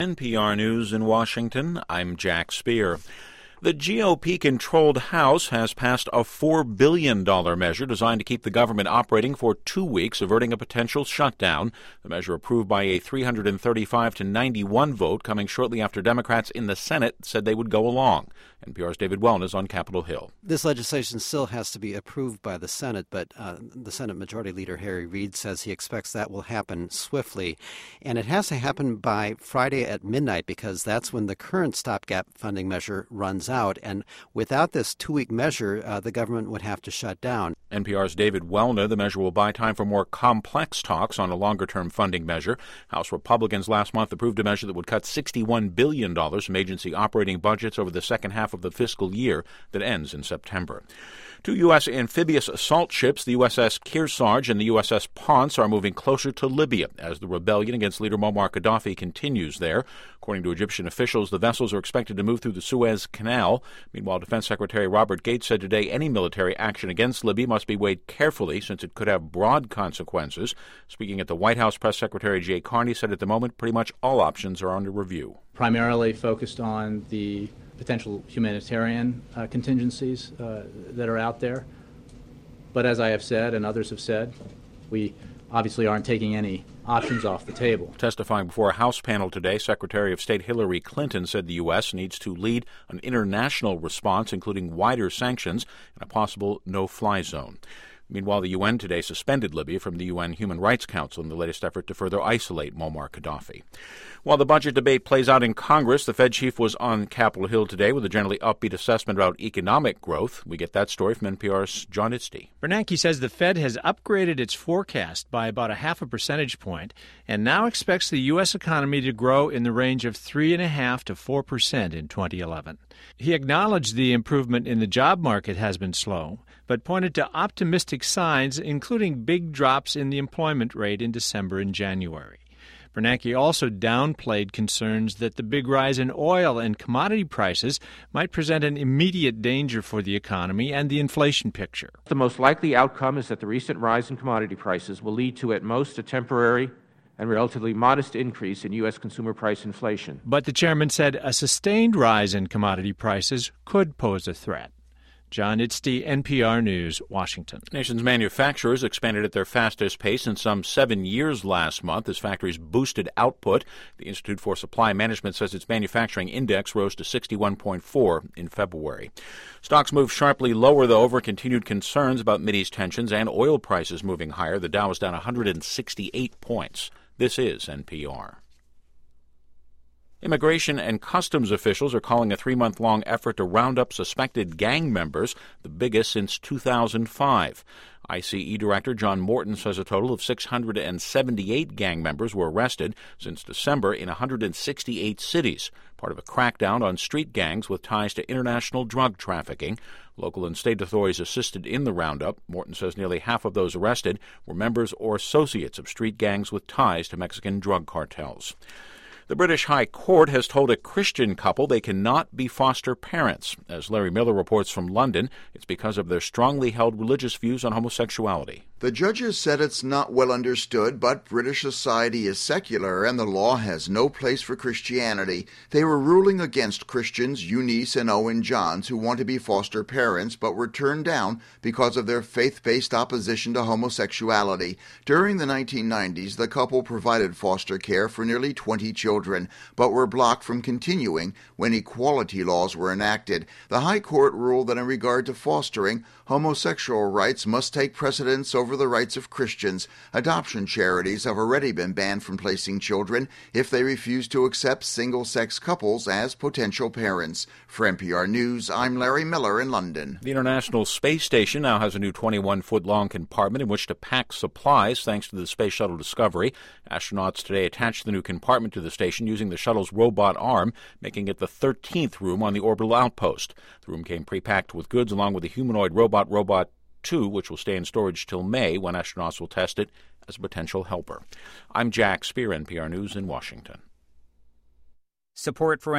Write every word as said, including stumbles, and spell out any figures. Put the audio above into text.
N P R News in Washington, I'm Jack Speer. The G O P-controlled House has passed a four billion dollars measure designed to keep the government operating for two weeks, averting a potential shutdown. The measure, approved by a three hundred thirty-five to ninety-one vote, coming shortly after Democrats in the Senate said they would go along. N P R's David Wellness on Capitol Hill. This legislation still has to be approved by the Senate, but uh, the Senate Majority Leader Harry Reid says he expects that will happen swiftly. And it has to happen by Friday at midnight because that's when the current stopgap funding measure runs out. And without this two-week measure, uh, the government would have to shut down. N P R's David Wellner. The measure will buy time for more complex talks on a longer-term funding measure. House Republicans last month approved a measure that would cut sixty-one billion dollars from agency operating budgets over the second half of the fiscal year that ends in September. Two U S amphibious assault ships, the U S S Kearsarge and the U S S Ponce, are moving closer to Libya as the rebellion against leader Muammar Gaddafi continues there. According to Egyptian officials, the vessels are expected to move through the Suez Canal. Meanwhile, Defense Secretary Robert Gates said today any military action against Libya must be weighed carefully since it could have broad consequences. Speaking at the White House, Press Secretary Jay Carney said at the moment pretty much all options are under review. Primarily focused on the potential humanitarian uh, contingencies uh, that are out there. But as I have said and others have said, we obviously aren't taking any options off the table. Testifying before a House panel today, Secretary of State Hillary Clinton said the U S needs to lead an international response, including wider sanctions and a possible no-fly zone. Meanwhile, the U N today suspended Libya from the U N Human Rights Council in the latest effort to further isolate Muammar Gaddafi. While the budget debate plays out in Congress, the Fed chief was on Capitol Hill today with a generally upbeat assessment about economic growth. We get that story from N P R's John Itzty. Bernanke says the Fed has upgraded its forecast by about a half a percentage point and now expects the U S economy to grow in the range of three point five to four percent in twenty eleven. He acknowledged the improvement in the job market has been slow, but pointed to optimistic signs, including big drops in the employment rate in December and January. Bernanke also downplayed concerns that the big rise in oil and commodity prices might present an immediate danger for the economy and the inflation picture. The most likely outcome is that the recent rise in commodity prices will lead to, at most, a temporary and relatively modest increase in U S consumer price inflation. But the chairman said a sustained rise in commodity prices could pose a threat. John Itzty, N P R News, Washington. The nation's manufacturers expanded at their fastest pace in some seven years last month as factories boosted output. The Institute for Supply Management says its manufacturing index rose to sixty-one point four in February. Stocks moved sharply lower, though, over continued concerns about Mideast tensions and oil prices moving higher. The Dow was down one hundred sixty-eight points. This is N P R. Immigration and customs officials are calling a three-month-long effort to round up suspected gang members, the biggest since two thousand five. I C E Director John Morton says a total of six hundred seventy-eight gang members were arrested since December in one hundred sixty-eight cities, part of a crackdown on street gangs with ties to international drug trafficking. Local and state authorities assisted in the roundup. Morton says nearly half of those arrested were members or associates of street gangs with ties to Mexican drug cartels. The British High Court has told a Christian couple they cannot be foster parents. As Larry Miller reports from London, it's because of their strongly held religious views on homosexuality. The judges said it's not well understood, but British society is secular and the law has no place for Christianity. They were ruling against Christians Eunice and Owen Johns, who want to be foster parents but were turned down because of their faith-based opposition to homosexuality. During the nineteen nineties, the couple provided foster care for nearly twenty children, but were blocked from continuing when equality laws were enacted. The High Court ruled that in regard to fostering, homosexual rights must take precedence over the rights of Christians. Adoption charities have already been banned from placing children if they refuse to accept single-sex couples as potential parents. For N P R News, I'm Larry Miller in London. The International Space Station now has a new twenty-one foot long compartment in which to pack supplies thanks to the Space Shuttle Discovery. Astronauts today attached the new compartment to the station using the shuttle's robot arm, making it the thirteenth room on the orbital outpost. The room came pre-packed with goods along with a humanoid robot, Robot two, which will stay in storage till May when astronauts will test it as a potential helper. I'm Jack Speer, N P R News in Washington. Support for